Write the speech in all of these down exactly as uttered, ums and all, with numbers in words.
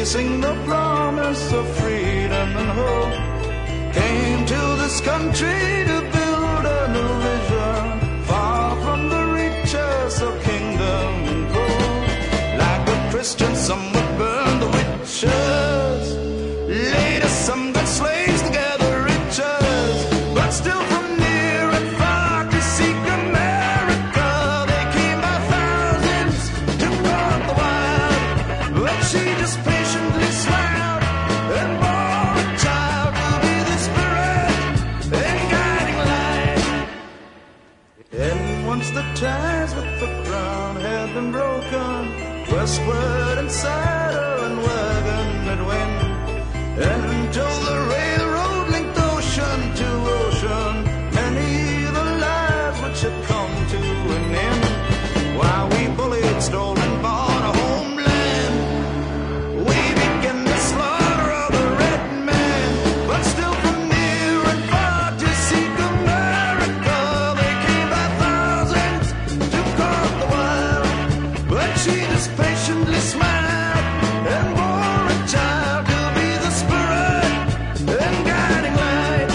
chasing the promise of freedom and hope, came to this country to build a new vision, far from the reaches of kingdom and gold. Like a Christian, some would burn the witches, later some got slaves to gather riches, but still from near and far to seek America, they came by thousands to walk the wild, but she just patiently smiled and bore a child to be the spirit and guiding light. And once the ties with the crown had been broken, westward and saddle and wagon it went, until the railroad linked ocean to ocean, many the lives which had come to an end. While we bullied, stole and bought a homeland, we began the slaughter of the red man, but still from near and far to seek America, they came by thousands to conquer the wild, but she just patiently smiled and bore a child to be the spirit and guiding light.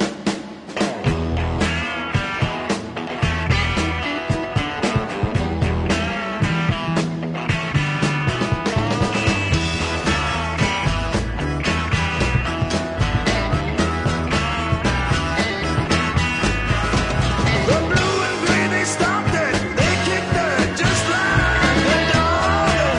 The blue and green, they stopped it, they kicked it just like a dog.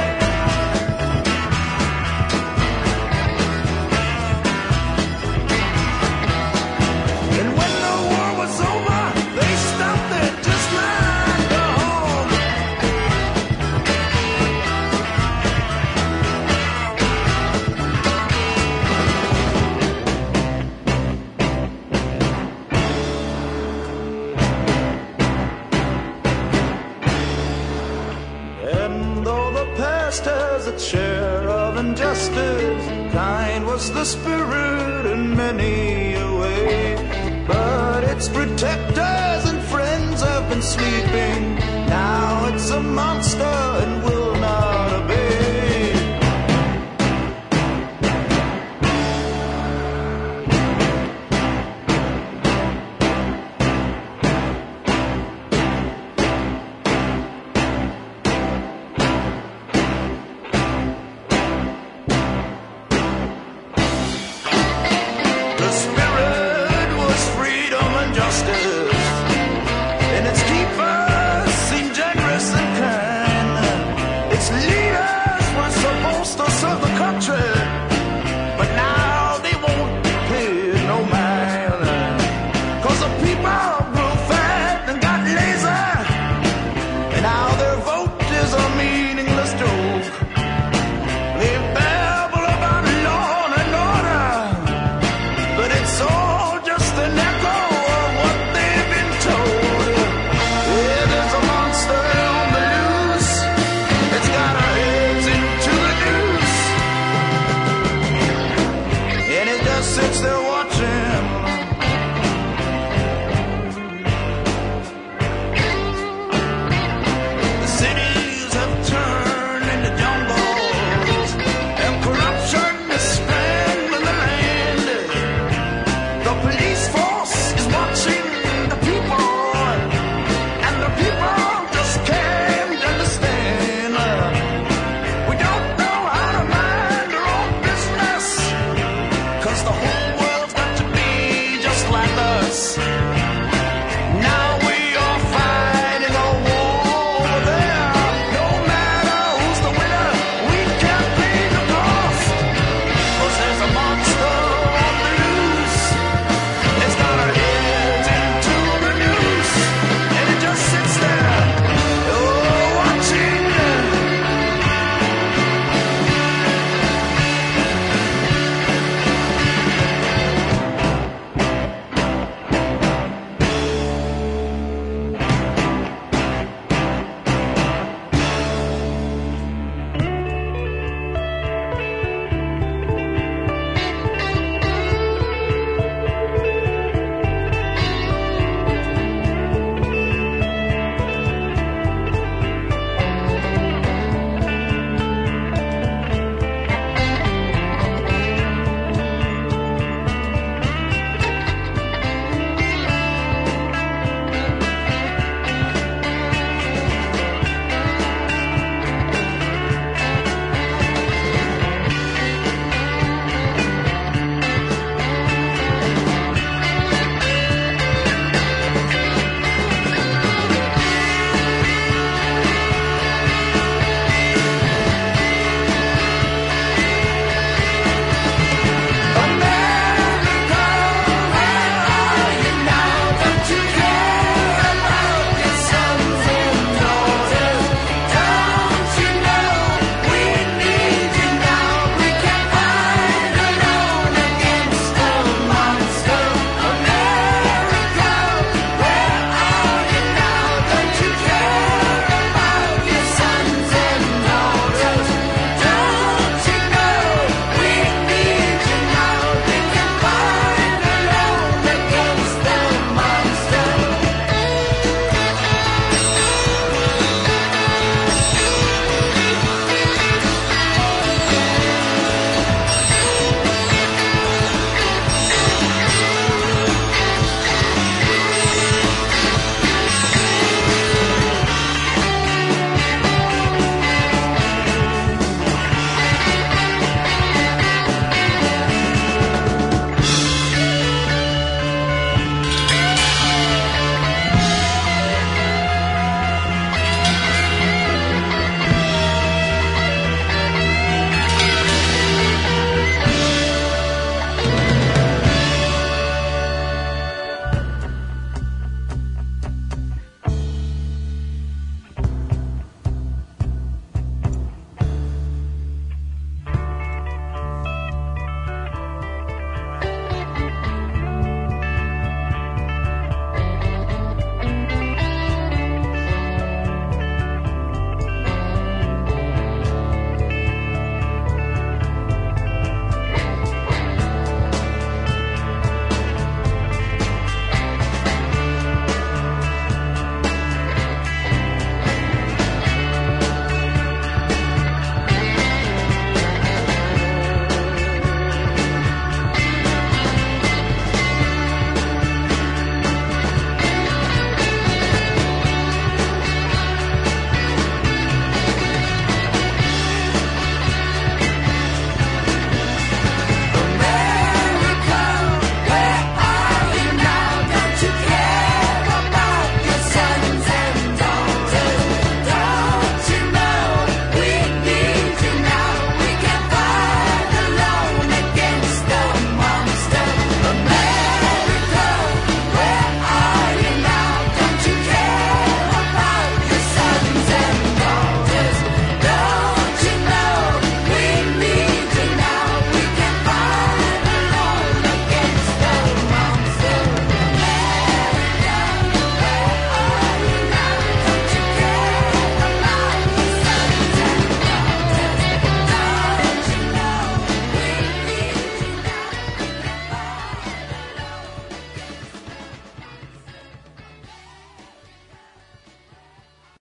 And when the war was over, they stopped it just like a hog. And though the past has its share of injustice, kind was the spirit in many a way, but its protectors and friends have been sleeping. Now it's a monster and will